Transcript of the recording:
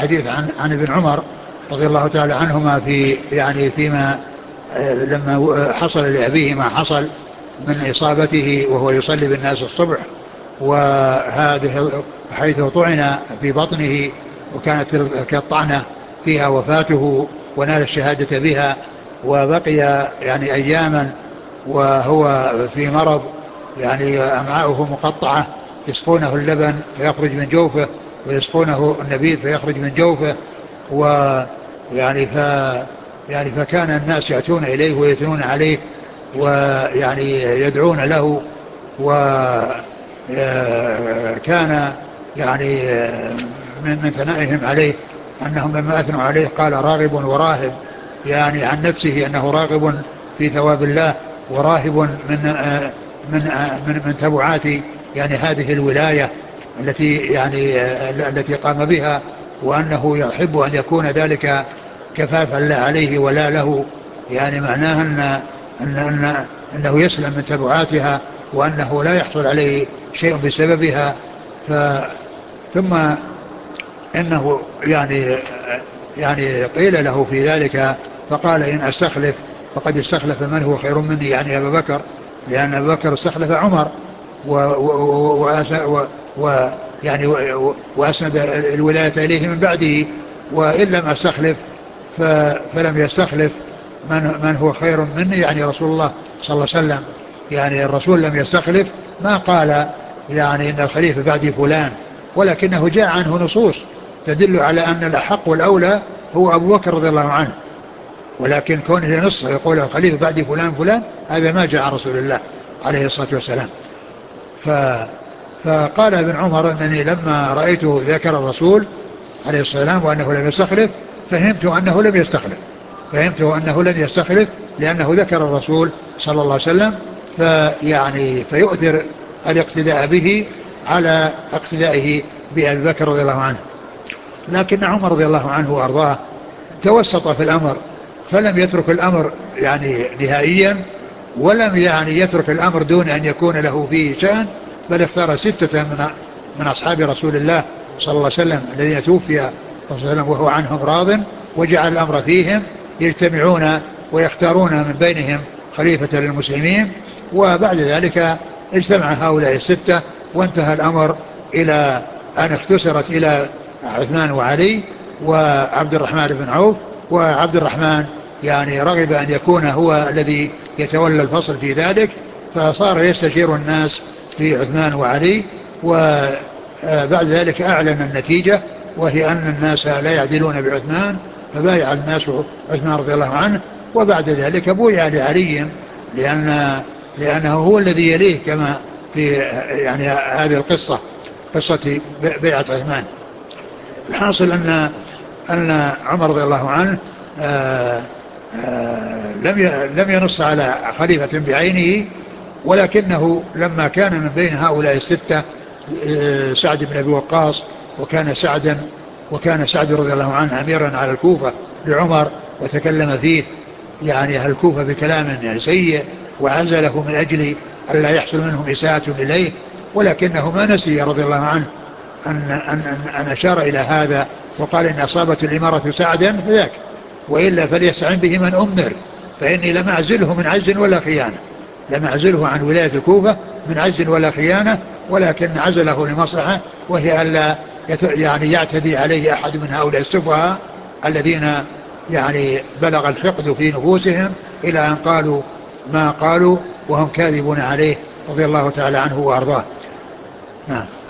الحديث عن ابن عمر رضي الله تعالى عنهما في يعني فيما لما حصل لأبيه ما حصل من إصابته وهو يصلي بالناس الصبح، وهذه حيث طعن في بطنه وكانت الطعنة فيها وفاته ونال الشهادة بها، وبقي يعني أياما وهو في مرض، يعني أمعاؤه مقطعة، يسقونه اللبن فيخرج من جوفه ويسقونه النبيذ فيخرج من جوفه، ويعني يعني فكان الناس يأتون إليه ويثنون عليه ويعني يدعون له، وكان يعني من ثنائهم عليه أنهم لما أثنوا عليه قال راغب وراهب، يعني عن نفسه أنه راغب في ثواب الله وراهب من تبعات يعني هذه الولاية التي قام بها، وأنه يحب أن يكون ذلك كفافا لا عليه ولا له، يعني معناه أنه يسلم من تبعاتها وأنه لا يحصل عليه شيء بسببها. ثم إنه يعني قيل له في ذلك فقال إن أستخلف فقد استخلف من هو خير مني، يعني أبا بكر، لأن أبا بكر استخلف عمر يعني وأسند الولاية إليه من بعده، وإن لم أستخلف فلم يستخلف من هو خير مني، يعني رسول الله صلى الله عليه وسلم، يعني الرسول لم يستخلف، ما قال يعني إن الخليفة بعد فلان، ولكنه جاء عنه نصوص تدل على أن الأحق والأولى هو أبو بكر رضي الله عنه، ولكن كونه ينص يقول الخليفة بعد فلان فلان هذا ما جاء عن رسول الله عليه الصلاة والسلام. فقال ابن عمر أنني لما رأيته ذكر الرسول عليه الصلاة والسلام وأنه لم يستخلف فهمت أنه لم يستخلف لأنه ذكر الرسول صلى الله عليه وسلم، فيؤثر الاقتداء به على اقتدائه بأبي بكر رضي الله عنه. لكن عمر رضي الله عنه وأرضاه توسط في الأمر، فلم يترك الأمر يعني نهائيا، ولم يعني يترك الأمر دون أن يكون له فيه شأن، بل اختار 6 من أصحاب رسول الله صلى الله عليه وسلم الذين توفي رسول الله صلى الله عليه وسلم وهو عنهم راض، وجعل الأمر فيهم يجتمعون ويختارون من بينهم خليفة للمسلمين. وبعد ذلك اجتمع هؤلاء 6 وانتهى الأمر إلى أن اختصرت إلى عثمان وعلي وعبد الرحمن بن عوف، وعبد الرحمن يعني رغب أن يكون هو الذي يتولى الفصل في ذلك، فصار يستشير الناس في عثمان وعلي، وبعد ذلك أعلن النتيجة وهي أن الناس لا يعدلون بعثمان، فبايع الناس عثمان رضي الله عنه، وبعد ذلك بويع لعلي لأنه هو الذي يليه كما في يعني هذه القصة قصة بيعة عثمان. الحاصل أن عمر رضي الله عنه لم ينص على خليفة بعينه، ولكنه لما كان من بين هؤلاء 6 سعد بن أبي وقاص، وكان سعد رضي الله عنه أميرا على الكوفة لعمر، وتكلم فيه يعني أهل الكوفة بكلام يعني سيء، وعزله من أجل ألا يحصل منهم إساءة إليه، ولكنه ما نسي رضي الله عنه أن أشار إلى هذا وقال إن أصابت الإمارة سعدا فذاك، وإلا فليستعن به من أمر، فإني لم أعزله من عجز ولا خيانة، لم أعزله عن ولاية الكوفة من عجز ولا خيانة، ولكن عزله لمصلحة، وهي ألا يعني يعتدي عليه أحد من هؤلاء السفهاء الذين يعني بلغ الحقد في نفوسهم إلى أن قالوا ما قالوا وهم كاذبون عليه رضي الله تعالى عنه وأرضاه. نعم.